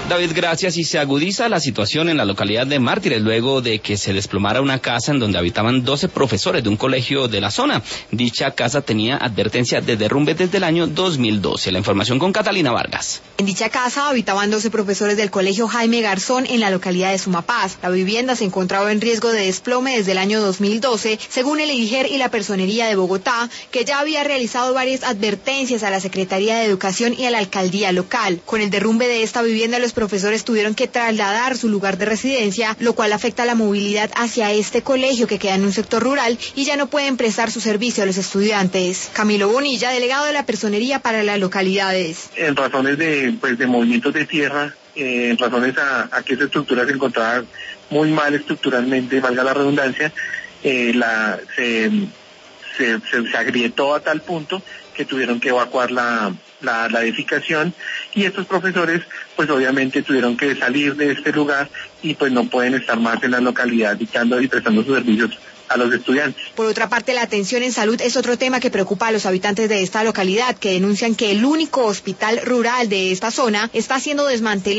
David, gracias. Y se agudiza la situación en la localidad de Mártires luego de que se desplomara una casa en donde habitaban 12 profesores de un colegio de la zona. Dicha casa tenía advertencia de derrumbe desde el año 2012. La información con Catalina Vargas. En dicha casa habitaban 12 profesores del colegio Jaime Garzón en la localidad de Sumapaz. La vivienda se encontraba en riesgo de desplome desde el año 2012, según el IGER y la Personería de Bogotá, que ya había realizado varias advertencias a la Secretaría de Educación y a la alcaldía local. Con el derrumbe de esta vivienda, los profesores tuvieron que trasladar su lugar de residencia, lo cual afecta la movilidad hacia este colegio que queda en un sector rural y ya no pueden prestar su servicio a los estudiantes. Camilo Bonilla, delegado de la Personería para las localidades. En razones de movimientos de tierra, en razones a que esa estructura se encontraba muy mal estructuralmente, valga la redundancia, se agrietó a tal punto que tuvieron que evacuar la edificación, y estos profesores pues obviamente tuvieron que salir de este lugar y pues no pueden estar más en la localidad dictando y prestando sus servicios a los estudiantes. Por otra parte, la atención en salud es otro tema que preocupa a los habitantes de esta localidad, que denuncian que el único hospital rural de esta zona está siendo desmantelado